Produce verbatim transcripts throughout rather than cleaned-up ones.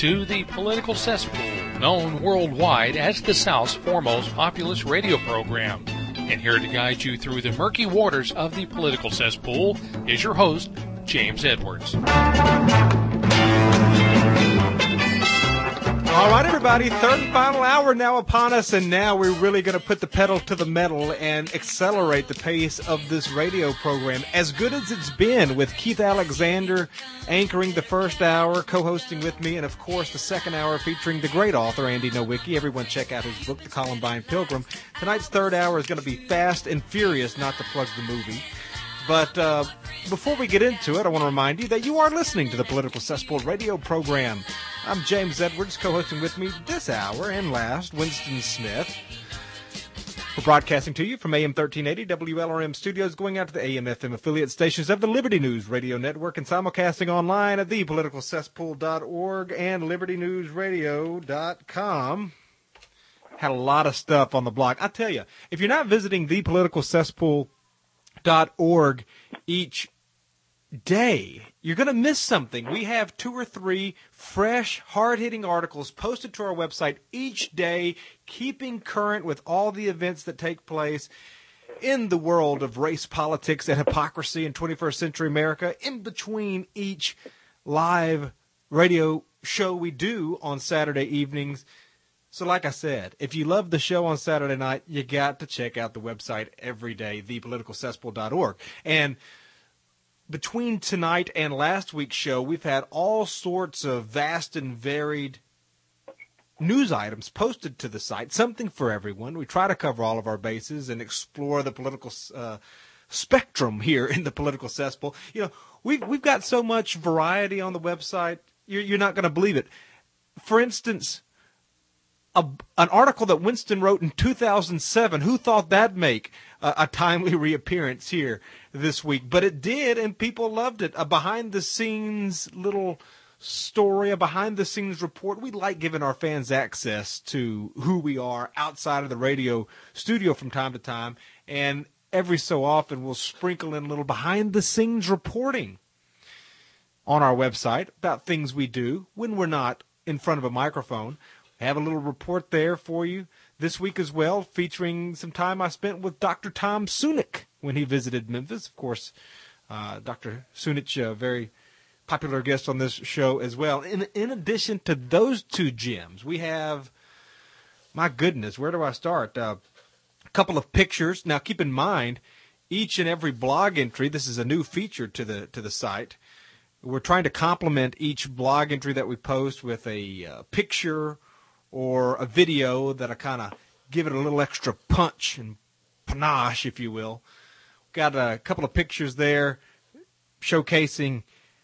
to the Political Cesspool, known worldwide as the South's foremost populist radio program. And here to guide you through the murky waters of the Political Cesspool is your host, James Edwards. All right, everybody, third and final hour now upon us, and now we're really going to put the pedal to the metal and accelerate the pace of this radio program. As good as it's been, with Keith Alexander anchoring the first hour, co-hosting with me, and of course the second hour featuring the great author Andy Nowicki. Everyone check out his book, The Columbine Pilgrim. Tonight's third hour is going to be fast and furious, not to plug the movie. But uh, before we get into it, I want to remind you that you are listening to the Political Cesspool radio program. I'm James Edwards, co-hosting with me this hour and last, Winston Smith. We're broadcasting to you from A M thirteen eighty W L R M studios, going out to the A M F M affiliate stations of the Liberty News Radio Network and simulcasting online at the political cesspool dot org and liberty news radio dot com. Had a lot of stuff on the blog. I tell you, if you're not visiting the political cesspool dot org each day, you're going to miss something. We have two or three fresh, hard-hitting articles posted to our website each day, keeping current with all the events that take place in the world of race politics and hypocrisy in twenty-first century America, in between each live radio show we do on Saturday evenings. So like I said, if you love the show on Saturday night, you got to check out the website every day, the political cesspool dot org. And between tonight and last week's show, we've had all sorts of vast and varied news items posted to the site, something for everyone. We try to cover all of our bases and explore the political uh, spectrum here in the political cesspool. You know, we've, we've got so much variety on the website, you're, you're not going to believe it. For instance, A, an article that Winston wrote in two thousand seven. Who thought that'd make a, a timely reappearance here this week? But it did, and people loved it. A behind-the-scenes little story, a behind-the-scenes report. We like giving our fans access to who we are outside of the radio studio from time to time, and every so often we'll sprinkle in a little behind-the-scenes reporting on our website about things we do when we're not in front of a microphone. Have a little report there for you this week as well, featuring some time I spent with Doctor Tom Sunic when he visited Memphis. Of course, uh, Doctor Sunic, a very popular guest on this show as well. In, in addition to those two gems, we have, my goodness, where do I start? Uh, a couple of pictures. Now, keep in mind, each and every blog entry, this is a new feature to the to the site. We're trying to complement each blog entry that we post with a uh, picture or a video that I kind of give it a little extra punch and panache, if you will. Got a couple of pictures there showcasing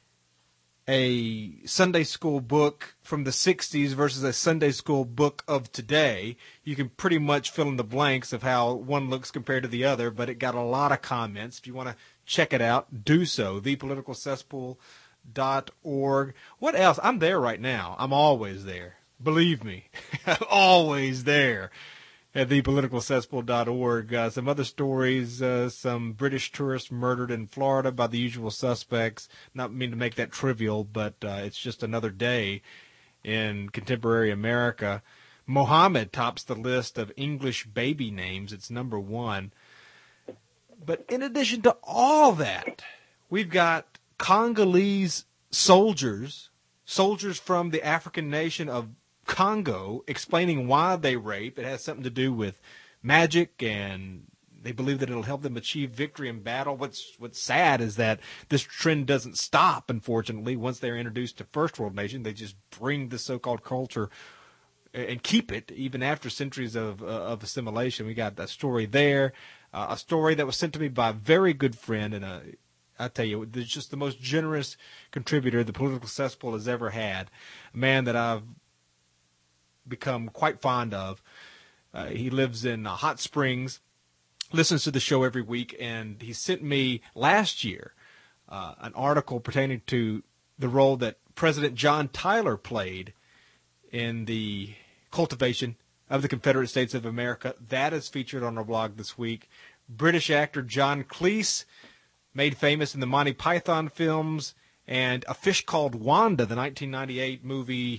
a Sunday school book from the sixties versus a Sunday school book of today. You can pretty much fill in the blanks of how one looks compared to the other, but it got a lot of comments. If you want to check it out, do so, the political cesspool dot org. What else? I'm there right now. I'm always there. Believe me, I'm always there at the political cesspool dot org. Uh, some other stories, uh, some British tourists murdered in Florida by the usual suspects. Not mean to make that trivial, but uh, it's just another day in contemporary America. Mohammed tops the list of English baby names. It's number one. But in addition to all that, we've got Congolese soldiers, soldiers from the African nation of Congo, explaining why they rape. It has something to do with magic, and they believe that it'll help them achieve victory in battle. What's what's sad is that this trend doesn't stop, unfortunately. Once they're introduced to first world nation, they just bring the so-called culture and keep it even after centuries of uh, of assimilation. We got a story there, uh, a story that was sent to me by a very good friend, and a I tell you, there's just the most generous contributor the Political Cesspool has ever had, a man that I've become quite fond of. Uh, he lives in uh, Hot Springs, listens to the show every week, and he sent me last year uh, an article pertaining to the role that President John Tyler played in the cultivation of the Confederate States of America. That is featured on our blog this week. British actor John Cleese, made famous in the Monty Python films, and A Fish Called Wanda, the nineteen ninety-eight movie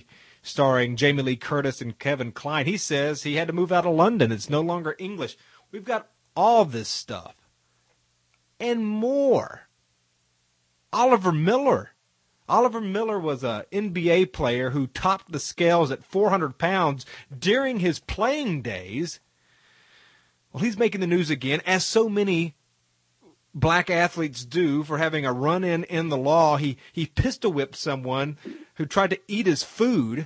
starring Jamie Lee Curtis and Kevin Kline. He says he had to move out of London. It's no longer English. We've got all this stuff and more. Oliver Miller. Oliver Miller was an N B A player who topped the scales at four hundred pounds during his playing days. Well, he's making the news again, as so many black athletes do, for having a run-in in the law. He he pistol whipped someone who tried to eat his food.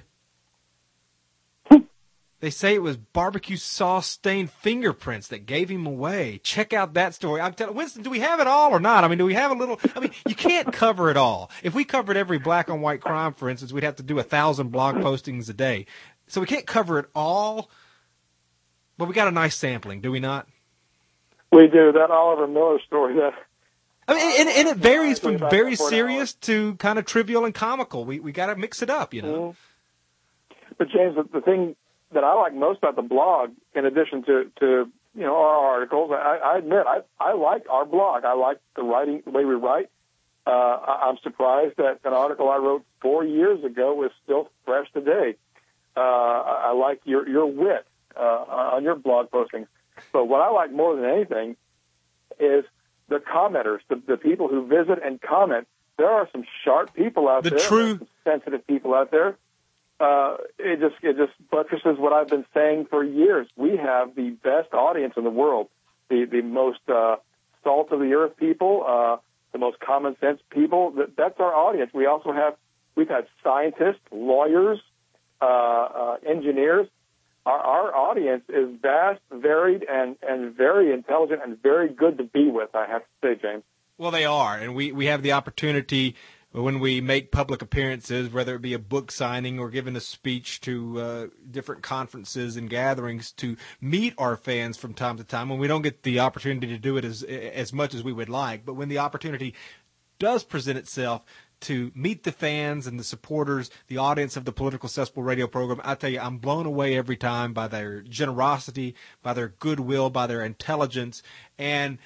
They say it was barbecue sauce stained fingerprints that gave him away. Check out that story. I'm telling Winston, do we have it all or not? I mean, do we have a little? I mean, you can't cover it all. If we covered every black on white crime, for instance, we'd have to do a thousand blog postings a day. So we can't cover it all. But we got a nice sampling, do we not? We do. That Oliver Miller story. That I mean, and, and it varies from very serious to kind of trivial and comical. We we got to mix it up, you know. Mm-hmm. But James, the, the thing that I like most about the blog, in addition to, to you know our articles, I, I admit I I like our blog. I like the writing, the way we write. Uh, I, I'm surprised that an article I wrote four years ago is still fresh today. Uh, I, I like your your wit uh, on your blog postings. But what I like more than anything is the commenters, the, the people who visit and comment. There are some sharp people out the there, true some sensitive people out there. Uh, it just it just buttresses what I've been saying for years. We have the best audience in the world, the the most uh, salt of the earth people, uh, the most common sense people. That, that's our audience. We also have we've had scientists, lawyers, uh, uh, engineers. Our, our audience is vast, varied, and and very intelligent and very good to be with. I have to say, James. Well, they are, and we we have the opportunity. When we make public appearances, whether it be a book signing or giving a speech to uh, different conferences and gatherings, to meet our fans from time to time. When we don't get the opportunity to do it as as much as we would like, but when the opportunity does present itself to meet the fans and the supporters, the audience of the Political Cesspool radio program, I tell you, I'm blown away every time by their generosity, by their goodwill, by their intelligence, and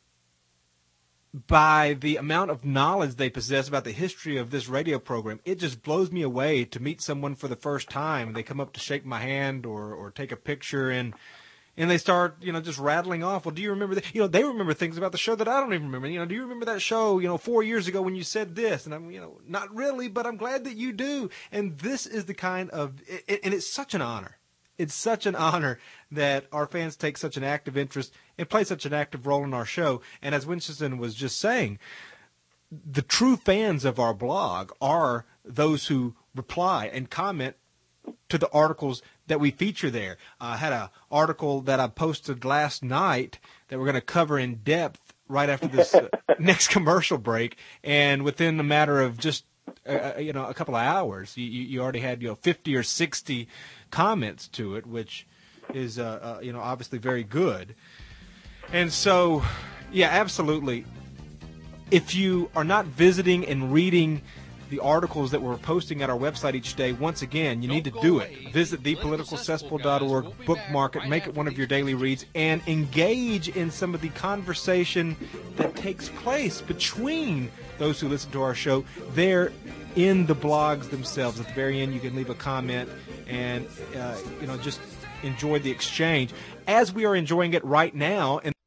by the amount of knowledge they possess about the history of this radio program. It just blows me away to meet someone for the first time. They come up to shake my hand or, or take a picture, and and they start, you know, just rattling off. Well, do you remember that? You know, they remember things about the show that I don't even remember. You know, do you remember that show, you know, four years ago when you said this? And I'm, you know, not really, but I'm glad that you do. And this is the kind of, it, and it's such an honor. It's such an honor that our fans take such an active interest and play such an active role in our show. And as Winston was just saying, the true fans of our blog are those who reply and comment to the articles that we feature there. I had an article that I posted last night that we're going to cover in depth right after this uh, next commercial break. And within a matter of just uh, you know a couple of hours, you, you already had you know fifty or sixty comments to it, which is uh, uh, you know obviously very good. And so, yeah, absolutely. If you are not visiting and reading the articles that we're posting at our website each day, once again, you need to do it. Visit the political cesspool dot org, bookmark it, make it one of your daily reads, and engage in some of the conversation that takes place between those who listen to our show. There in the blogs themselves, at the very end, you can leave a comment and uh, you know just enjoy the exchange as we are enjoying it right now. And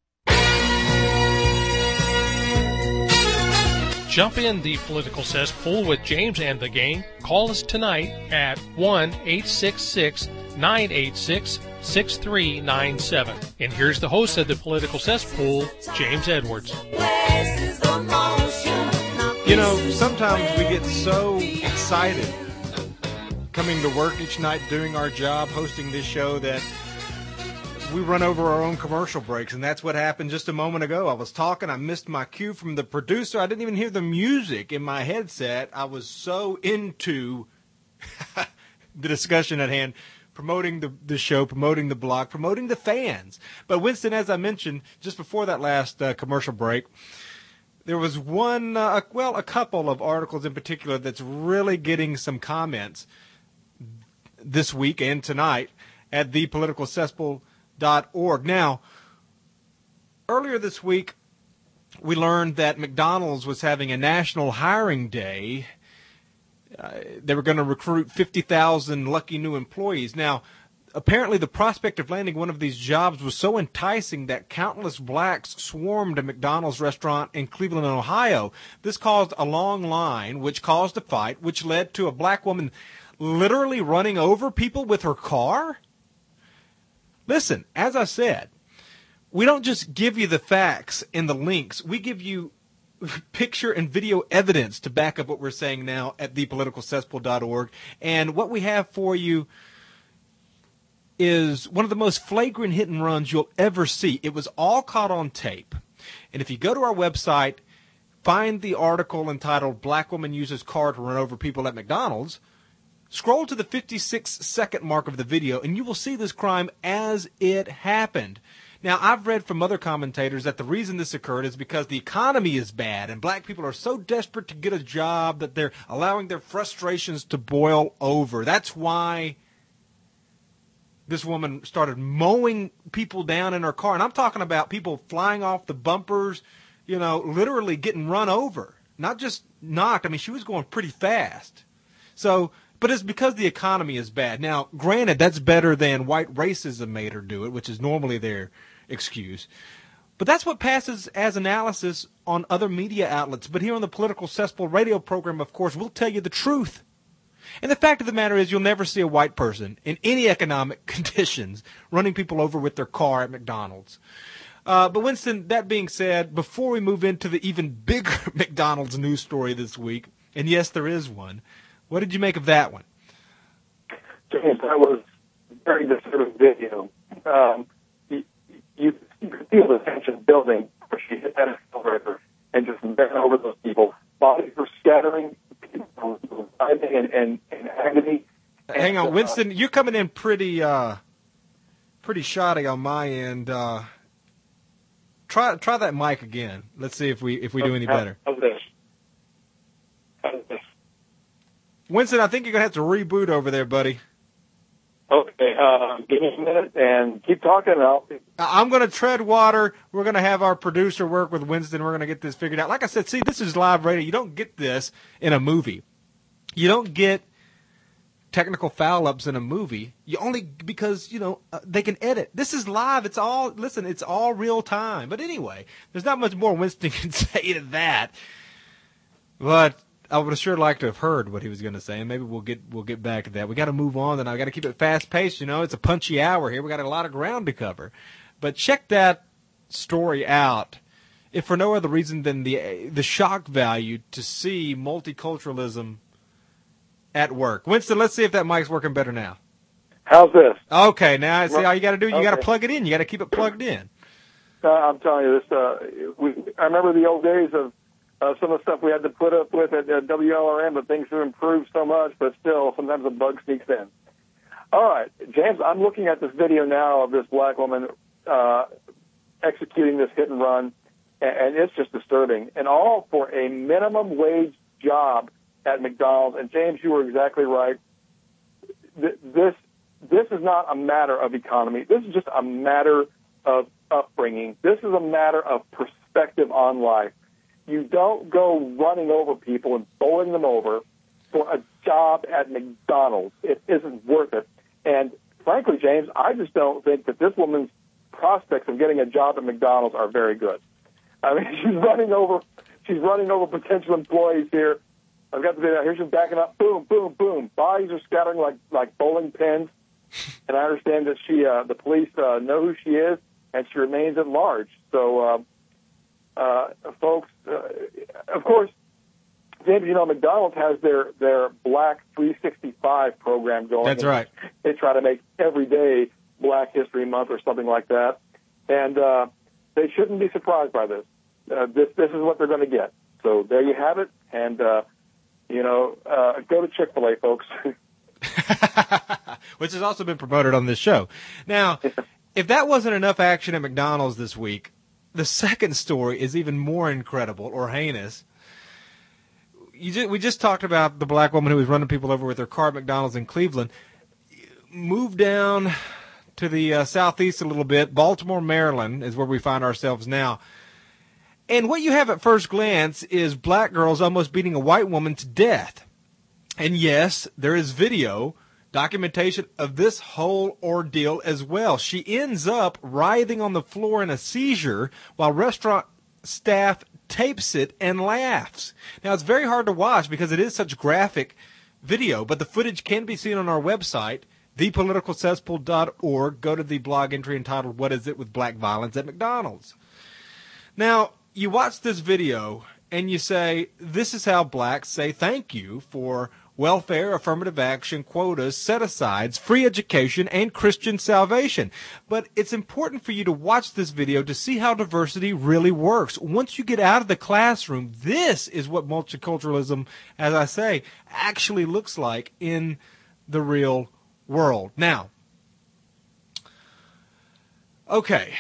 jump in the Political Cesspool with James and the gang. Call us tonight at one eight six six, nine eight six, six three nine seven. And here's the host of the Political Cesspool, James Edwards. You know, sometimes we get so excited coming to work each night, doing our job, hosting this show, that we run over our own commercial breaks, and that's what happened just a moment ago. I was talking, I missed my cue from the producer. I didn't even hear the music in my headset. I was so into the discussion at hand, promoting the, the show, promoting the blog, promoting the fans. But Winston, as I mentioned just before that last uh, commercial break, there was one, uh, well, a couple of articles in particular that's really getting some comments this week and tonight at the political cesspool dot org. Now, earlier this week, we learned that McDonald's was having a national hiring day uh, they were going to recruit fifty thousand lucky new employees. Now, apparently the prospect of landing one of these jobs was so enticing that countless blacks swarmed a McDonald's restaurant in Cleveland, Ohio. This caused a long line, which caused a fight, which led to a black woman literally running over people with her car. Listen, as I said, we don't just give you the facts and the links. We give you picture and video evidence to back up what we're saying now at the political cesspool dot org. And what we have for you is one of the most flagrant hit and runs you'll ever see. It was all caught on tape. And if you go to our website, find the article entitled Black Woman Uses Car to Run Over People at McDonald's, scroll to the fifty-six second mark of the video, and you will see this crime as it happened. Now, I've read from other commentators that the reason this occurred is because the economy is bad and black people are so desperate to get a job that they're allowing their frustrations to boil over. That's why this woman started mowing people down in her car. And I'm talking about people flying off the bumpers, you know, literally getting run over. Not just knocked. I mean, she was going pretty fast. So, but it's because the economy is bad. Now, granted, that's better than white racism made her do it, which is normally their excuse. But that's what passes as analysis on other media outlets. But here on the Political Cesspool radio program, of course, we'll tell you the truth. And the fact of the matter is you'll never see a white person in any economic conditions running people over with their car at McDonald's. Uh, but Winston, that being said, before we move into the even bigger McDonald's news story this week, and yes, there is one, what did you make of that one? James, that was a very disturbing video. Um, you, you, you could feel the tension building where she hit that accelerator and just ran over those people. Bodies were scattering, people were writhing and, and, and agony. Hang on, Winston, you're coming in pretty uh, pretty shoddy on my end. Uh, try try that mic again. Let's see if we if we do any better. How's this? How's this? Winston, I think you're going to have to reboot over there, buddy. Okay, uh, give me a minute and keep talking. And I'll... I'm going to tread water. We're going to have our producer work with Winston. We're going to get this figured out. Like I said, see, this is live radio. You don't get this in a movie. You don't get technical foul-ups in a movie. You only because, you know, uh, they can edit. This is live. It's all, listen, it's all real time. But anyway, there's not much more Winston can say to that. But I would have sure liked to have heard what he was going to say, and maybe we'll get we'll get back to that. We got to move on, and I got to keep it fast paced. You know, it's a punchy hour here. We got a lot of ground to cover, but check that story out, if for no other reason than the the shock value to see multiculturalism at work. Winston, let's see if that mic's working better now. How's this? Okay, now see all you got to do. You okay. got to plug it in. You got to keep it plugged in. Uh, I'm telling you this. Uh, we, I remember the old days of. Uh, some of the stuff we had to put up with at uh, W L R M, but things have improved so much, but still, sometimes a bug sneaks in. All right, James, I'm looking at this video now of this black woman uh, executing this hit and run, and, and it's just disturbing. And all for a minimum wage job at McDonald's. And James, you were exactly right. Th- this this is not a matter of economy. This is just a matter of upbringing. This is a matter of perspective on life. You don't go running over people and bowling them over for a job at McDonald's. It isn't worth it. And frankly, James, I just don't think that this woman's prospects of getting a job at McDonald's are very good. I mean, she's running over, she's running over potential employees here. I've got the video. Here she's backing up. Boom, boom, boom. Bodies are scattering like like bowling pins. And I understand that she, uh, the police uh, know who she is, and she remains at large. So. Uh, Uh, folks, uh, of course, James, you know, McDonald's has their, their Black three sixty-five program going. That's right. They try to make every day Black History Month or something like that. And uh, they shouldn't be surprised by this. Uh, this. This is what they're going to get. So there you have it. And, uh, you know, uh, go to Chick-fil-A, folks. Which has also been promoted on this show. Now, if that wasn't enough action at McDonald's this week, the second story is even more incredible or heinous. You just, we just talked about the black woman who was running people over with her car at McDonald's in Cleveland. Move down to the uh, southeast a little bit. Baltimore, Maryland is where we find ourselves now. And what you have at first glance is black girls almost beating a white woman to death. And yes, there is video documentation of this whole ordeal as well. She ends up writhing on the floor in a seizure while restaurant staff tapes it and laughs. Now, it's very hard to watch because it is such graphic video, but the footage can be seen on our website, the political cesspool dot org. Go to the blog entry entitled, What Is It with Black Violence at McDonald's? Now, you watch this video and you say, this is how blacks say thank you for welfare, affirmative action, quotas, set-asides, free education, and Christian salvation. But it's important for you to watch this video to see how diversity really works. Once you get out of the classroom, this is what multiculturalism, as I say, actually looks like in the real world. Now, okay.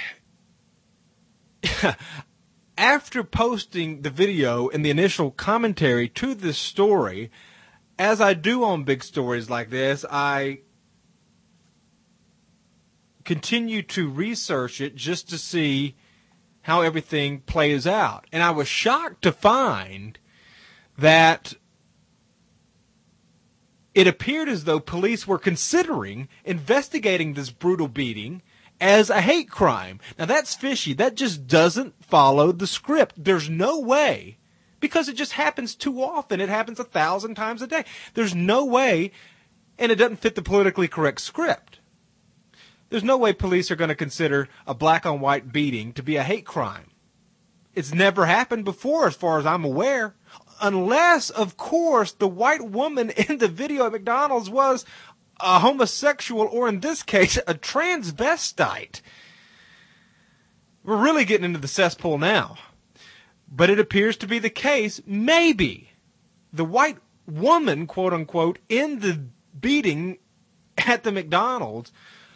After posting the video and the initial commentary to this story, as I do on big stories like this, I continue to research it just to see how everything plays out. And I was shocked to find that it appeared as though police were considering investigating this brutal beating as a hate crime. Now, that's fishy. That just doesn't follow the script. There's no way, because it just happens too often. It happens a thousand times a day. There's no way, and it doesn't fit the politically correct script. There's no way police are going to consider a black-on-white beating to be a hate crime. It's never happened before, as far as I'm aware. Unless, of course, the white woman in the video at McDonald's was a homosexual, or in this case, a transvestite. We're really getting into the cesspool now. But it appears to be the case, maybe, the white woman, quote unquote, in the beating at the McDonald's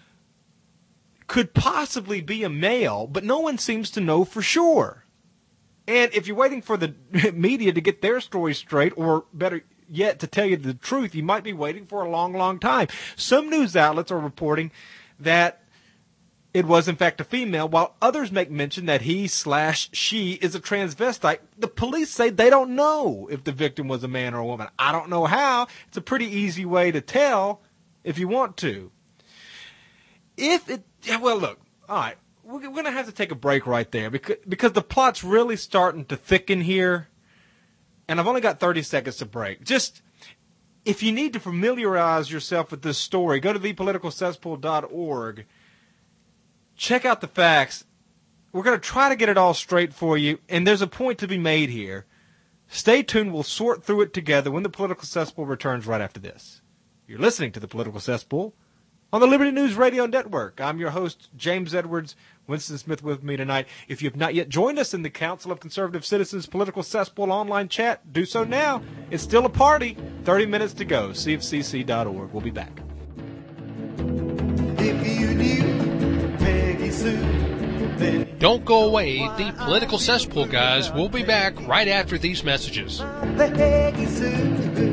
could possibly be a male, but no one seems to know for sure. And if you're waiting for the media to get their story straight, or better yet, to tell you the truth, you might be waiting for a long, long time. Some news outlets are reporting that it was, in fact, a female, while others make mention that he slash she is a transvestite. The police say they don't know if the victim was a man or a woman. I don't know how. It's a pretty easy way to tell if you want to. If it, yeah, well, look, all right, we're, we're going to have to take a break right there because, because the plot's really starting to thicken here, and I've only got thirty seconds to break. Just, if you need to familiarize yourself with this story, go to the political cesspool dot org. Check out the facts. We're going to try to get it all straight for you, and there's a point to be made here. Stay tuned. We'll sort through it together when the Political Cesspool returns right after this. You're listening to the Political Cesspool on the Liberty News Radio Network. I'm your host, James Edwards. Winston Smith with me tonight. If you have not yet joined us in the Council of Conservative Citizens Political Cesspool online chat, do so now. It's still a party. thirty minutes to go. C F C C dot org. We'll be back. If you knew Peggy Sue, then Don't go away. The Political Cesspool guys will be back right after these messages. Peggy Sue.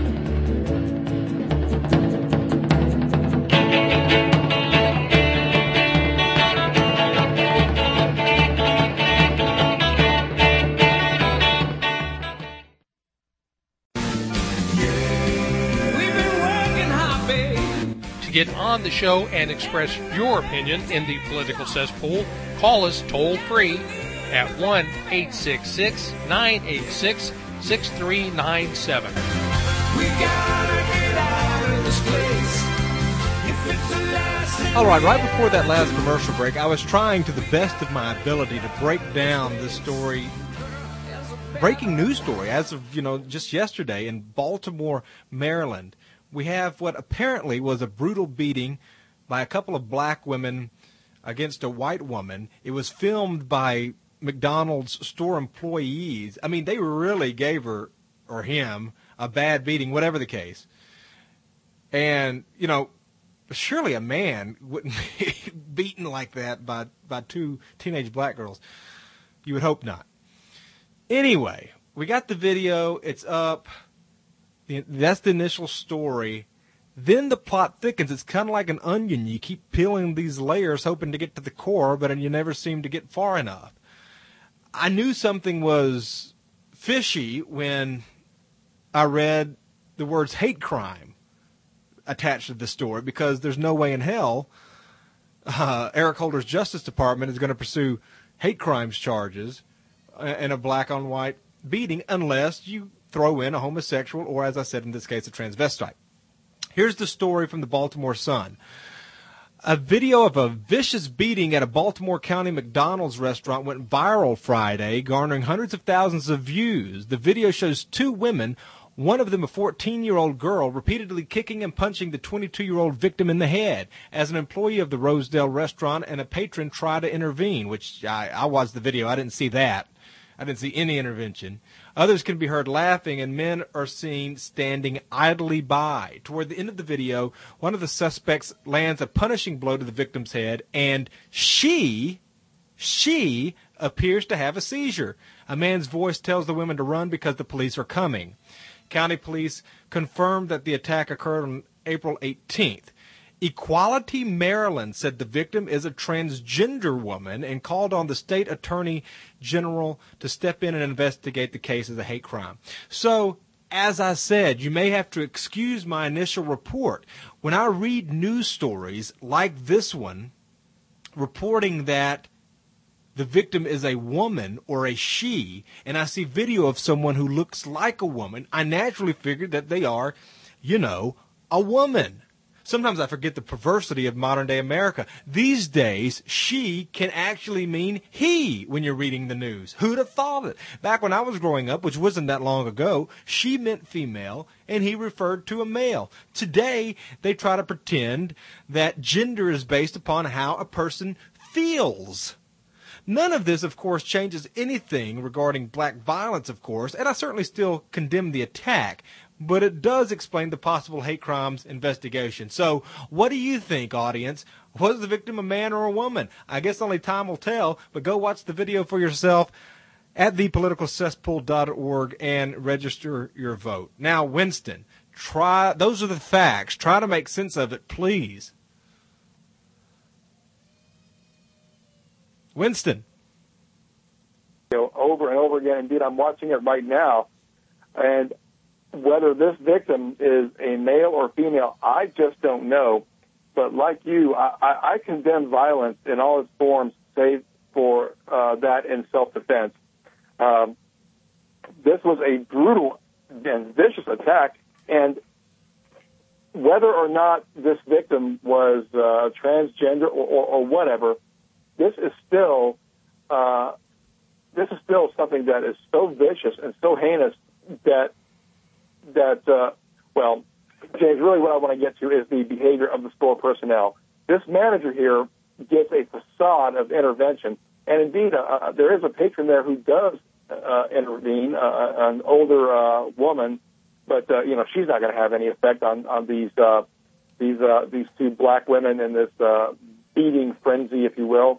Get on the show and express your opinion in the Political Cesspool, call us toll free at one eight six six, nine eight six, six three nine seven. We gotta get out of this place. If it's the last thing. All right, right before that last commercial break, I was trying to the best of my ability to break down this story, breaking news story, as of, you know, just yesterday in Baltimore, Maryland. We have what apparently was a brutal beating by a couple of black women against a white woman. It was filmed by McDonald's store employees. I mean, they really gave her, or him, a bad beating, whatever the case. And, you know, surely a man wouldn't be beaten like that by, by two teenage black girls. You would hope not. Anyway, we got the video. It's up. That's the initial story. Then the plot thickens. It's kind of like an onion. You keep peeling these layers hoping to get to the core, but you never seem to get far enough. I knew something was fishy when I read the words hate crime attached to the story, because there's no way in hell uh, Eric Holder's Justice Department is going to pursue hate crimes charges in a black-on-white beating unless you throw in a homosexual or, as I said in this case, a transvestite. Here's the story from the Baltimore Sun. A video of a vicious beating at a Baltimore County McDonald's restaurant went viral Friday, garnering hundreds of thousands of views. The video shows two women, one of them a fourteen-year-old girl, repeatedly kicking and punching the twenty-two-year-old victim in the head as an employee of the Rosedale restaurant and a patron try to intervene, which I, I watched the video. I didn't see that. I didn't see any intervention. Others can be heard laughing, and men are seen standing idly by. Toward the end of the video, one of the suspects lands a punishing blow to the victim's head, and she, she appears to have a seizure. A man's voice tells the women to run because the police are coming. County police confirmed that the attack occurred on April eighteenth. Equality Maryland said the victim is a transgender woman and called on the state attorney general to step in and investigate the case as a hate crime. So, as I said, you may have to excuse my initial report. When I read news stories like this one, reporting that the victim is a woman or a she, and I see video of someone who looks like a woman, I naturally figured that they are, you know, a woman. Sometimes I forget the perversity of modern-day America. These days, she can actually mean he when you're reading the news. Who'd have thought it? Back when I was growing up, which wasn't that long ago, she meant female, and he referred to a male. Today, they try to pretend that gender is based upon how a person feels. None of this, of course, changes anything regarding black violence, of course, and I certainly still condemn the attack. But it does explain the possible hate crimes investigation. So what do you think, audience? Was the victim a man or a woman? I guess only time will tell, but go watch the video for yourself at the political cesspool dot org and register your vote. Now, Winston, try, those are the facts. Try to make sense of it, please. Winston. You know, over and over again. Indeed, I'm watching it right now, and whether this victim is a male or female, I just don't know. But like you, I, I, I condemn violence in all its forms, save for uh, that in self-defense. Um, this was a brutal and vicious attack, and whether or not this victim was uh, transgender or, or, or whatever, this is still uh, this is still something that is so vicious and so heinous that. that, uh, well, James, really what I want to get to is the behavior of the store personnel. This manager here gets a facade of intervention, and indeed uh, there is a patron there who does uh, intervene, uh, an older uh, woman, but, uh, you know, she's not going to have any effect on, on these uh, these uh, these two black women in this uh, beating frenzy, if you will.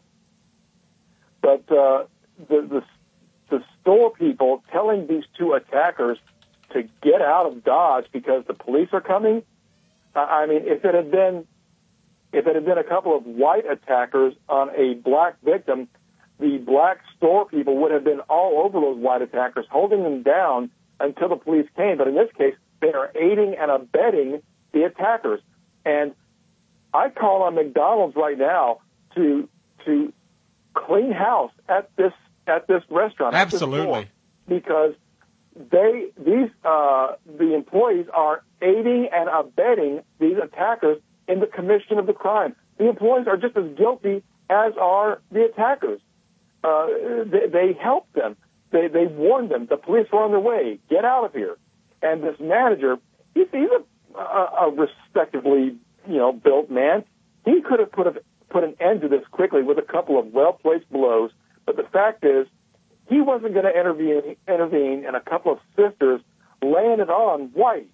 But uh, the, the, the store people telling these two attackers to get out of Dodge because the police are coming. I mean, if it had been, if it had been a couple of white attackers on a black victim, the black store people would have been all over those white attackers, holding them down until the police came. But in this case, they are aiding and abetting the attackers. And I call on McDonald's right now to to clean house at this at this restaurant. Absolutely, at this because. They, these, uh, the employees are aiding and abetting these attackers in the commission of the crime. The employees are just as guilty as are the attackers. Uh, they, they helped them. They, they warned them. The police were on their way. Get out of here. And this manager, he's, he's a, a, a respectably, you know, built man. He could have put a, put an end to this quickly with a couple of well-placed blows. But the fact is, he wasn't going to intervene, intervene, and a couple of sisters landed on white.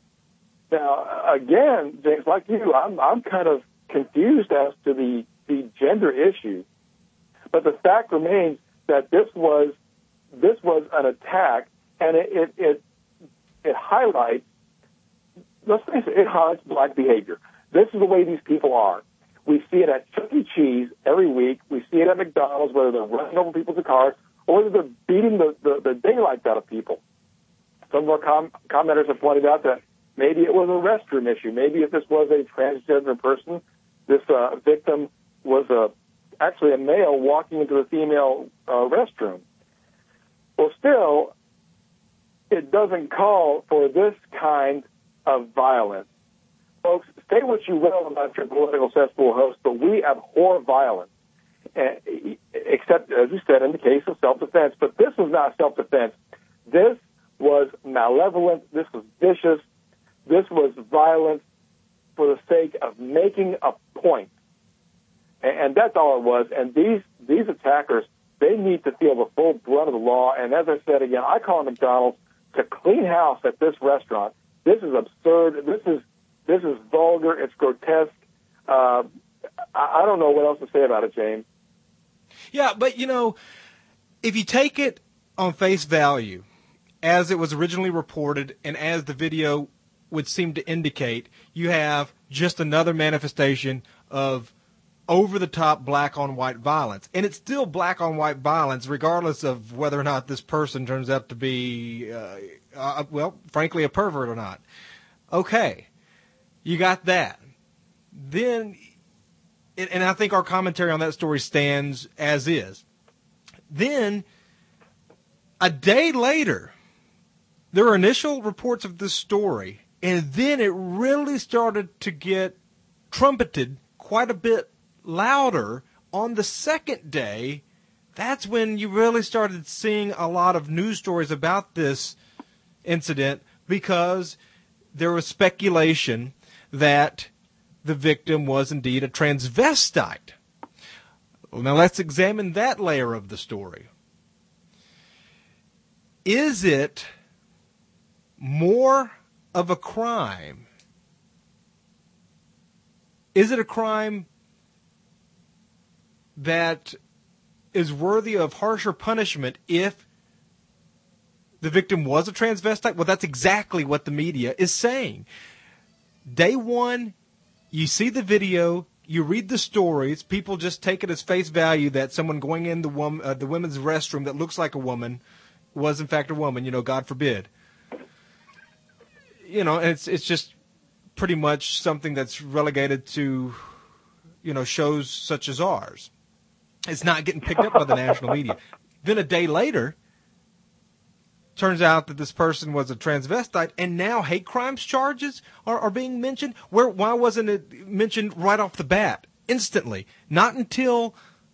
Now, again, James, like you, I'm, I'm kind of confused as to the, the gender issue. But the fact remains that this was this was an attack, and it it it, it highlights. Let's face it, it highlights black behavior. This is the way these people are. We see it at Chuck E. Cheese every week. We see it at McDonald's, whether they're running over people's cars or whether they're beating the, the, the daylights out of people. Some of our com- commenters have pointed out that Maybe it was a restroom issue. Maybe if this was a transgender person, this uh, victim was a actually a male walking into a female uh, restroom. Well, still, it doesn't call for this kind of violence. Folks, say what you will about your political cesspool host, but we abhor violence, uh, except, as you said, in the case of self-defense. But this was not self-defense. This was malevolent. This was vicious. This was violence for the sake of making a point. And, and that's all it was. And these, these attackers, they need to feel the full brunt of the law. And as I said again, I call McDonald's to clean house at this restaurant. This is absurd. This is this is vulgar. It's grotesque. Uh, I, I don't know what else to say about it, James. Yeah, but, you know, if you take it on face value, as it was originally reported and as the video would seem to indicate, you have just another manifestation of over-the-top black-on-white violence. And it's still black-on-white violence regardless of whether or not this person turns out to be, uh, uh, well, frankly, a pervert or not. Okay, you got that. Then, and I think our commentary on that story stands as is. Then, a day later, there were initial reports of this story, and then it really started to get trumpeted quite a bit louder on the second day. That's when you really started seeing a lot of news stories about this incident, because there was speculation that the victim was indeed a transvestite. Well, now let's examine that layer of the story. Is it more of a crime? Is it a crime that is worthy of harsher punishment if the victim was a transvestite? Well, that's exactly what the media is saying. Day one, you see the video, you read the stories, people just take it as face value that someone going in the woman, uh, the women's restroom that looks like a woman was in fact a woman, you know, God forbid. You know, and it's it's just pretty much something that's relegated to, you know, shows such as ours. It's not getting picked up by the national media. Then a day later, turns out that this person was a transvestite, and now hate crimes charges are, are being mentioned. Where why wasn't it mentioned right off the bat, instantly? Not until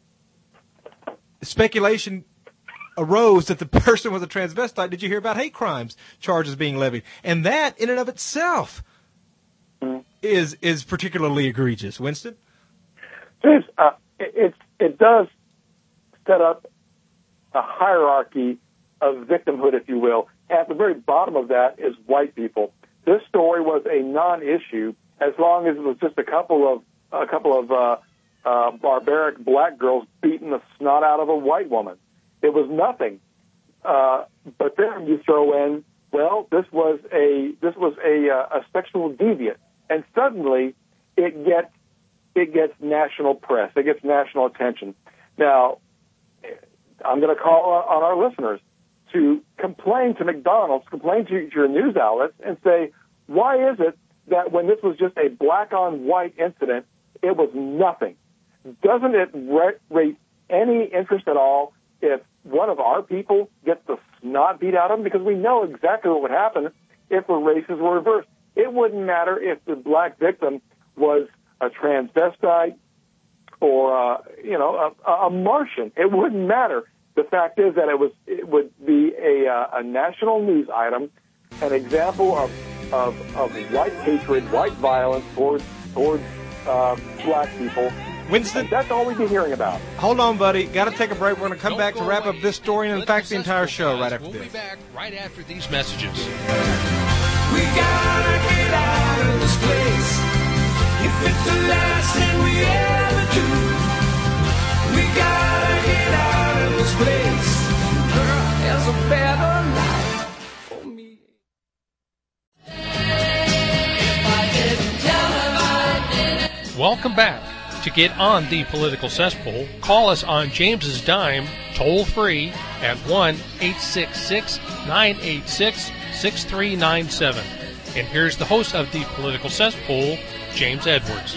speculation arose that the person was a transvestite did you hear about hate crimes charges being levied. And that, in and of itself, is is particularly egregious. Winston? James, uh, it, it does set up a hierarchy of victimhood, if you will. At the very bottom of that is white people. This story was a non-issue as long as it was just a couple of a couple of uh, uh, barbaric black girls beating the snot out of a white woman. It was nothing. Uh, but then you throw in, well, this was a this was a, uh, a sexual deviant, and suddenly it gets it gets national press. It gets national attention. Now, I'm going to call on our listeners to complain to McDonald's, complain to your news outlets, and say, why is it that when this was just a black-on-white incident, it was nothing? Doesn't it raise any interest at all if one of our people gets the snot beat out of them? Because we know exactly what would happen if the races were reversed. It wouldn't matter if the black victim was a transvestite or, uh, you know, a, a Martian. It wouldn't matter. The fact is that it was it would be a, uh, a national news item, an example of, of, of white hatred, white violence towards, towards uh, black people. Winston, and that's all we'd be hearing about. Hold on, buddy. Got to take a break. We're going to come Don't back to wrap away. up this story and, in fact, the entire show right after we'll this. We'll be back right after these messages. We gotta get out of this place. If it's the last thing we ever do, we gotta get out of this place. Girl, there's a better life for me. If I didn't tell him I didn't. Welcome back. To get on the political cesspool, call us on James's dime, toll free at one eight six six, nine eight six, six three nine seven. And here's the host of the Political Cesspool, James Edwards.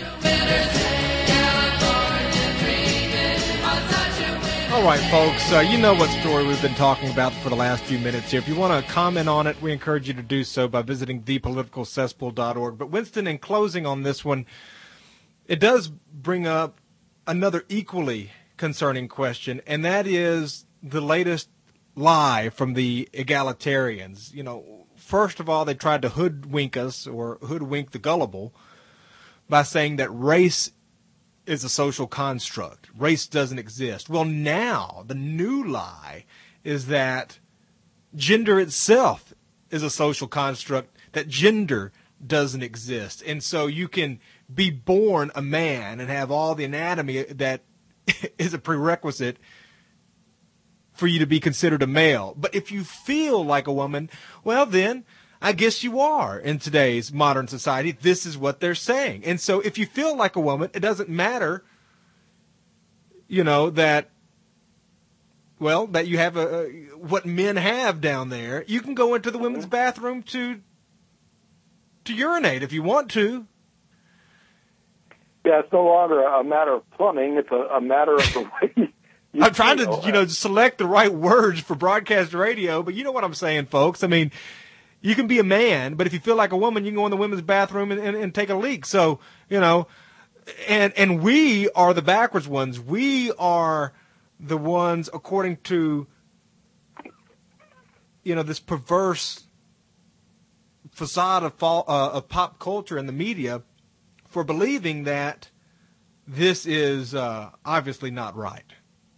All right, folks, uh, you know what story we've been talking about for the last few minutes here. If you want to comment on it, we encourage you to do so by visiting the political cesspool dot org. But, Winston, in closing on this one, it does bring up another equally concerning question, and that is the latest lie from the egalitarians. You know, first of all, they tried to hoodwink us or hoodwink the gullible by saying that race is a social construct. Race doesn't exist. Well, now the new lie is that gender itself is a social construct, that gender doesn't exist. And so you can be born a man and have all the anatomy that is a prerequisite for you to be considered a male. But if you feel like a woman, well, then I guess you are in today's modern society. This is what they're saying. And so if you feel like a woman, it doesn't matter, you know, that, well, that you have a, a what men have down there. You can go into the women's bathroom to to urinate if you want to. Yeah, it's no longer a matter of plumbing. It's a, a matter of the way you I'm trying feel. to, you know, select the right words for broadcast radio, but you know what I'm saying, folks. I mean, you can be a man, but if you feel like a woman, you can go in the women's bathroom and, and, and take a leak. So, you know, and and we are the backwards ones. We are the ones, according to, you know, this perverse facade of, fall, uh, of pop culture and the media, for believing that this is uh, obviously not right.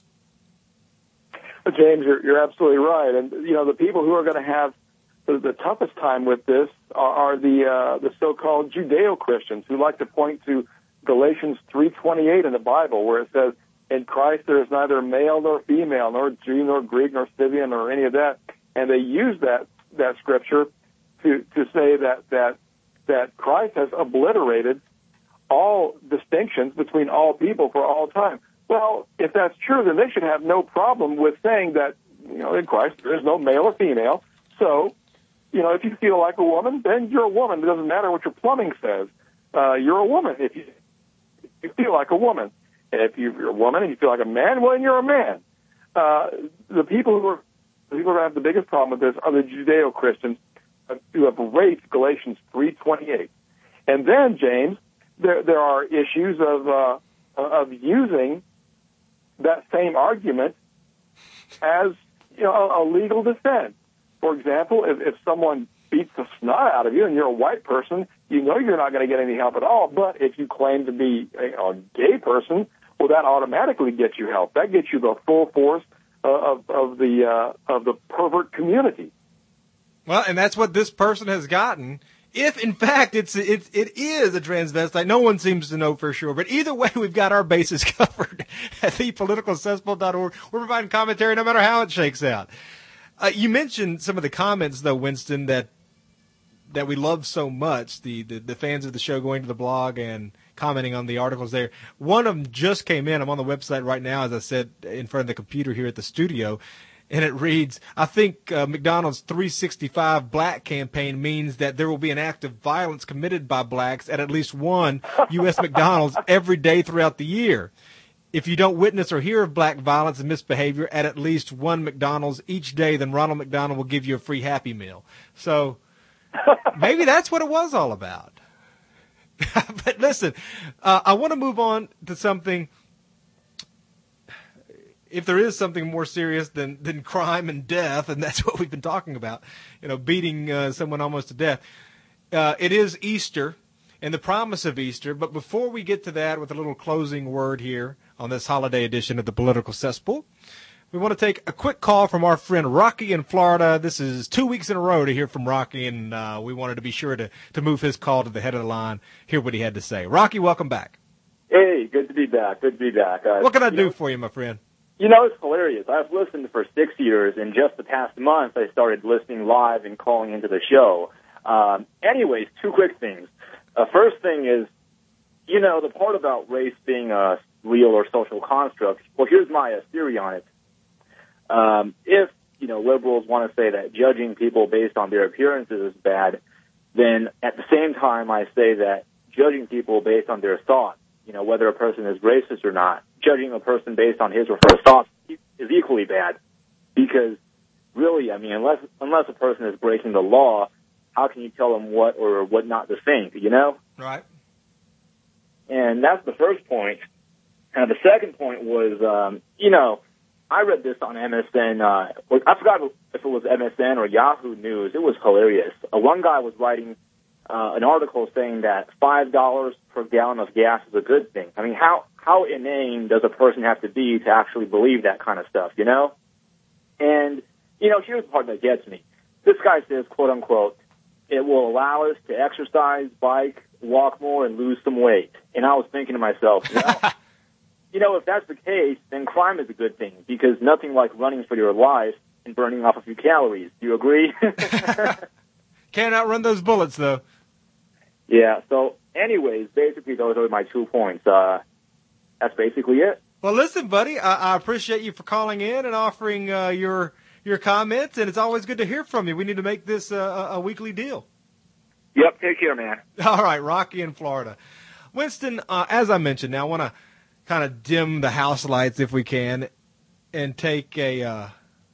James, you're, you're absolutely right. And, you know, the people who are going to have the, the toughest time with this are, are the uh, the so-called Judeo-Christians who like to point to Galatians three twenty-eight in the Bible, where it says, in Christ there is neither male nor female, nor Jew nor Greek nor Scythian or any of that. And they use that, that scripture to, to say that, that, that Christ has obliterated all distinctions between all people for all time. Well, if that's true, then they should have no problem with saying that, you know, in Christ there is no male or female. So, you know, if you feel like a woman, then you're a woman. It doesn't matter what your plumbing says. Uh, you're a woman if you, if you feel like a woman. And if you're a woman and you feel like a man, well, then you're a man. Uh, the people who are the people who have the biggest problem with this are the Judeo-Christians who have raped Galatians three twenty-eight. And then, James, there there are issues of uh, of using that same argument as, you know, a, a legal defense. For example, if, if someone beats the snot out of you and you're a white person, you know you're not going to get any help at all. But if you claim to be a, a gay person, well, that automatically gets you help. That gets you the full force uh, of of the uh, of the pervert community. Well, and that's what this person has gotten. If, in fact, it's it, it is a transvestite, no one seems to know for sure. But either way, we've got our bases covered at the political cesspool dot org. We're providing commentary no matter how it shakes out. Uh, you mentioned some of the comments, though, Winston, that that we love so much, the, the, the fans of the show going to the blog and commenting on the articles there. One of them just came in. I'm on the website right now, as I said, in front of the computer here at the studio. And it reads, I think uh, McDonald's three sixty-five black campaign means that there will be an act of violence committed by blacks at at least one U S McDonald's every day throughout the year. If you don't witness or hear of black violence and misbehavior at at least one McDonald's each day, then Ronald McDonald will give you a free Happy Meal. So maybe that's what it was all about. But listen, uh, I want to move on to something. If there is something more serious than, than crime and death, and that's what we've been talking about, you know, beating uh, someone almost to death, uh, it is Easter and the promise of Easter. But before we get to that with a little closing word here on this holiday edition of the Political Cesspool, we want to take a quick call from our friend Rocky in Florida. This is two weeks in a row to hear from Rocky, and uh, we wanted to be sure to, to move his call to the head of the line, hear what he had to say. Rocky, welcome back. Hey, good to be back. Good to be back. Uh, what can I do know, for you, my friend? You know, it's hilarious. I've listened for six years, and just the past month, I started listening live and calling into the show. Um, anyways, two quick things. Uh, first thing is, you know, the part about race being a real or social construct, well, here's my uh, theory on it. Um, if, you know, liberals want to say that judging people based on their appearances is bad, then at the same time I say that judging people based on their thoughts, you know, whether a person is racist or not, judging a person based on his or her thoughts is equally bad. Because really, I mean, unless unless a person is breaking the law, how can you tell them what or what not to think, you know? Right. And that's the first point. And the second point was, um, you know, I read this on M S N. Uh, I forgot if it was M S N or Yahoo News. It was hilarious. Uh, one guy was writing uh, an article saying that five dollars per gallon of gas is a good thing. I mean, how, how inane does a person have to be to actually believe that kind of stuff, you know? And, you know, here's the part that gets me. This guy says, quote, unquote, it will allow us to exercise, bike, walk more, and lose some weight. And I was thinking to myself, well, you know, if that's the case, then crime is a good thing, because nothing like running for your life and burning off a few calories. Do you agree? Can't outrun those bullets, though. Yeah, so anyways, basically those are my two points. Uh, that's basically it. Well, listen, buddy, I, I appreciate you for calling in and offering uh, your your comments, and it's always good to hear from you. We need to make this uh, a, a weekly deal. Yep, take care, man. All right, Rocky in Florida. Winston, uh, as I mentioned, now I want to kind of dim the house lights if we can and take a, uh,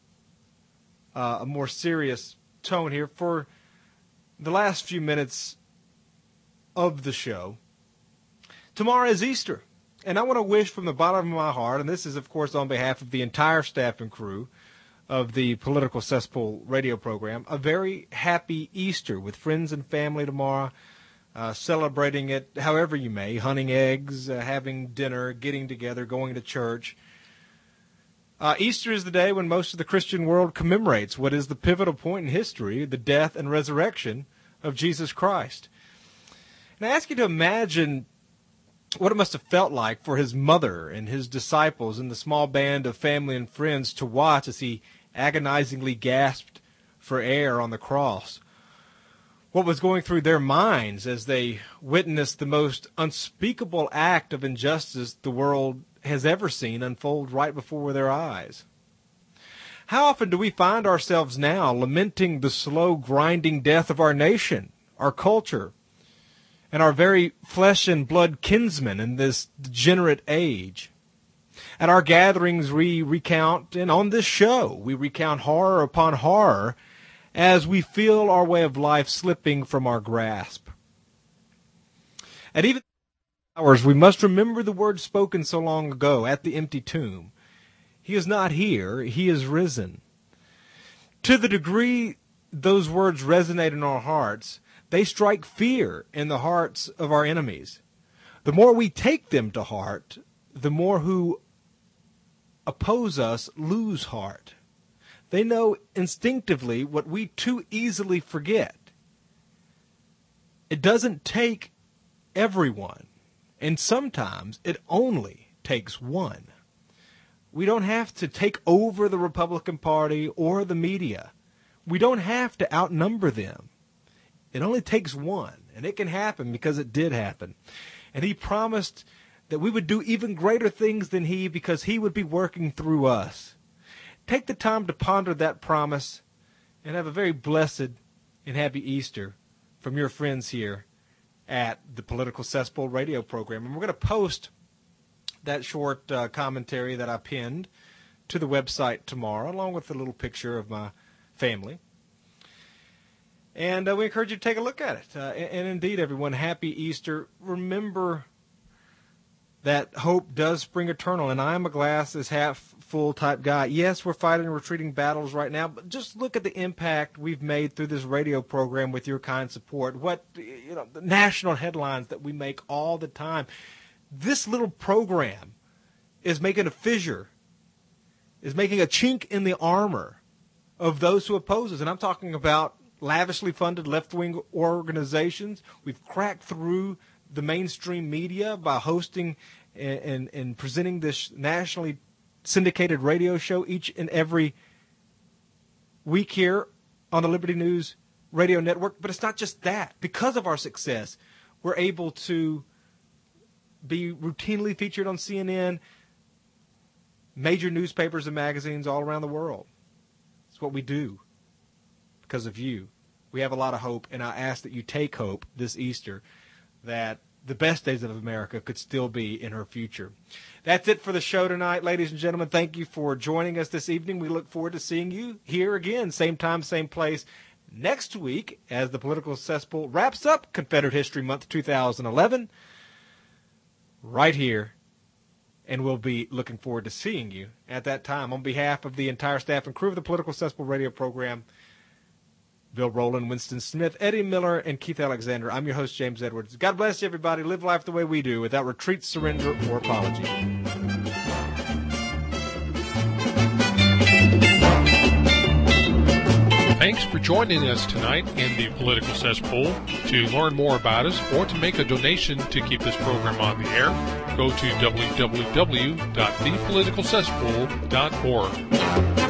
uh, a more serious tone here. For the last few minutes of the show, tomorrow is Easter. And I want to wish from the bottom of my heart, and this is, of course, on behalf of the entire staff and crew of the Political Cesspool radio program, a very happy Easter with friends and family tomorrow, uh, celebrating it however you may, hunting eggs, uh, having dinner, getting together, going to church. Uh, Easter is the day when most of the Christian world commemorates what is the pivotal point in history, the death and resurrection of Jesus Christ. And I ask you to imagine what it must have felt like for his mother and his disciples and the small band of family and friends to watch as he agonizingly gasped for air on the cross. What was going through their minds as they witnessed the most unspeakable act of injustice the world has ever seen unfold right before their eyes. How often do we find ourselves now lamenting the slow grinding death of our nation, our culture, and our very flesh and blood kinsmen in this degenerate age? At our gatherings we recount, and on this show we recount horror upon horror as we feel our way of life slipping from our grasp. At even hours we must remember the words spoken so long ago at the empty tomb. He is not here, he is risen. To the degree those words resonate in our hearts, they strike fear in the hearts of our enemies. The more we take them to heart, the more who oppose us lose heart. They know instinctively what we too easily forget. It doesn't take everyone, and sometimes it only takes one. We don't have to take over the Republican Party or the media. We don't have to outnumber them. It only takes one, and it can happen because it did happen. And he promised that we would do even greater things than he because he would be working through us. Take the time to ponder that promise and have a very blessed and happy Easter from your friends here at the Political Cesspool radio program. And we're going to post that short uh, commentary that I pinned to the website tomorrow, along with a little picture of my family. And uh, we encourage you to take a look at it. Uh, and, and indeed, everyone, happy Easter. Remember that hope does spring eternal, and I'm a glass is half full type guy. Yes, we're fighting retreating battles right now, but just look at the impact we've made through this radio program with your kind support. What, you know, the national headlines that we make all the time. This little program is making a fissure, is making a chink in the armor of those who oppose us. And I'm talking about lavishly funded left-wing organizations. We've cracked through the mainstream media by hosting and, and, and presenting this nationally syndicated radio show each and every week here on the Liberty News Radio Network. But it's not just that. Because of our success, we're able to be routinely featured on C N N, major newspapers and magazines all around the world. It's what we do because of you. We have a lot of hope, and I ask that you take hope this Easter that the best days of America could still be in her future. That's it for the show tonight, ladies and gentlemen. Thank you for joining us this evening. We look forward to seeing you here again, same time, same place, next week as the Political Cesspool wraps up Confederate History Month two thousand eleven right here. And we'll be looking forward to seeing you at that time. On behalf of the entire staff and crew of the Political Cesspool radio program, Bill Rowland, Winston Smith, Eddie Miller, and Keith Alexander, I'm your host, James Edwards. God bless you, everybody. Live life the way we do, without retreat, surrender, or apology. Thanks for joining us tonight in the Political Cesspool. To learn more about us or to make a donation to keep this program on the air, go to w w w dot the political cesspool dot org.